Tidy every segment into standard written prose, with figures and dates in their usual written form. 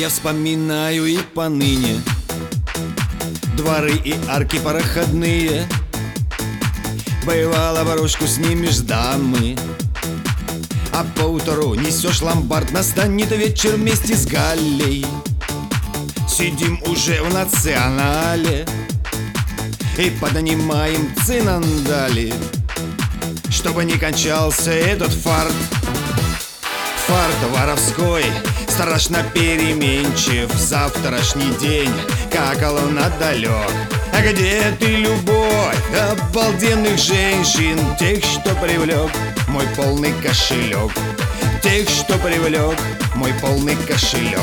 Я вспоминаю и поныне дворы и арки проходные. Бывало, ворожку снимешь дамы, а поутру несешь ломбард. Настанет вечер вместе с Галлей. Сидим уже в национале и поднимаем цинандали, чтобы не кончался этот фарт. Фарт воровской, страшно переменчив. Завтрашний день, как он отдалек. А где ты, любовь обалденных женщин? Тех, что привлек мой полный кошелек. Тех, что привлек мой полный кошелек.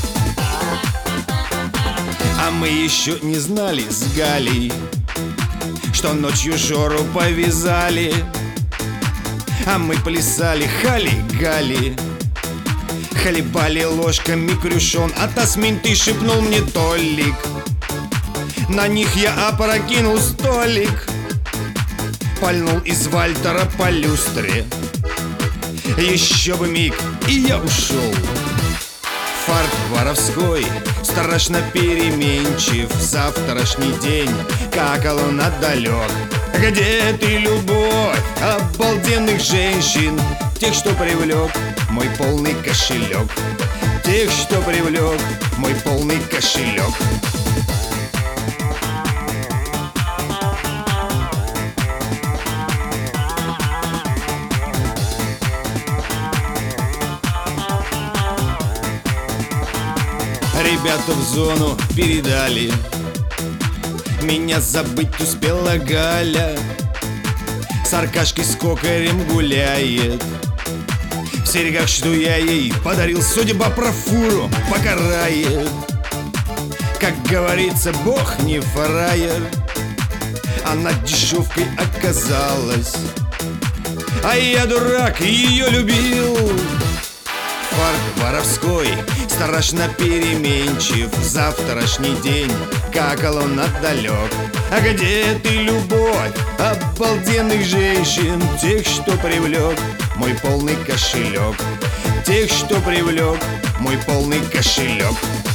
А мы еще не знали с Галей, что ночью Жору повязали. А мы плясали хали-гали, хлебали ложками крюшон. А Тасмин, ты шепнул мне Толик, на них я опрокинул столик. Пальнул из Вальтера по люстре. Еще бы миг, и я ушел. Фарт воровской, страшно переменчив. Завтрашний день, как он отдалек. Где ты, любовь обалденных женщин? Тех, что привлек мой полный кошелек. Тех, что привлек мой полный кошелек. Ребята в зону передали, меня забыть успела Галя. С Аркашкой с Кокарем гуляет. В серьгах, что я ей подарил, судьба про фуру покарает. Как говорится, Бог не фраер. Она дешевкой оказалась, а я, дурак, ее любил. Фарт воровской, страшно переменчив. Завтрашний день, как он отдалек. А где ты, любовь обалденных женщин? Тех, что привлек мой полный кошелек. Тех, что привлек мой полный кошелек.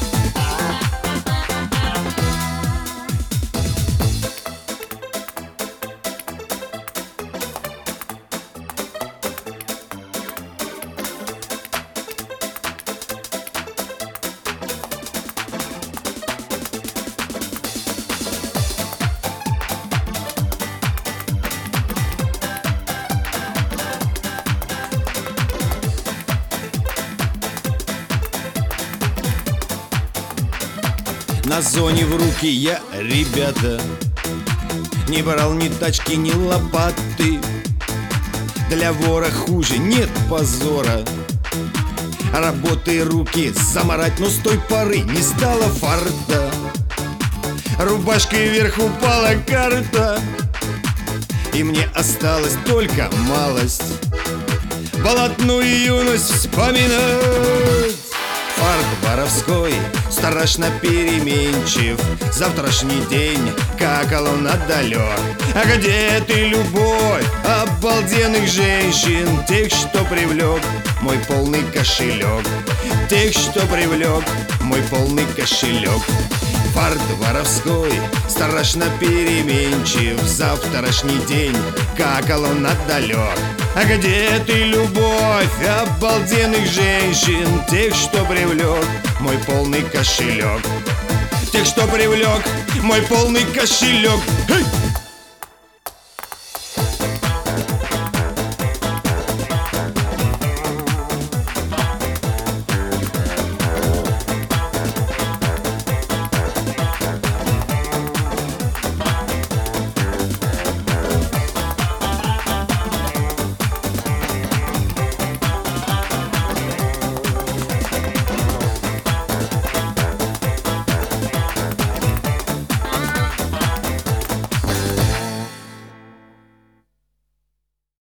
На зоне в руки я, ребята, не брал ни тачки, ни лопаты. Для вора хуже, нет позора. Работай руки замарать, но с той поры не стало фарта. Рубашкой вверх упала карта, и мне осталась только малость болотную юность вспоминать. Фарт воровской, страшно переменчив. Завтрашний день, как он отдалек. А где ты, любовь обалденных женщин? Тех, что привлек мой полный кошелек. Тех, что привлек мой полный кошелек. Фарт воровской, страшно переменчив. Завтрашний день, как он отдалек. А где ты, любовь обалденных женщин? Тех, что привлек мой полный кошелек. Тех, что привлек мой полный кошелек. Hey!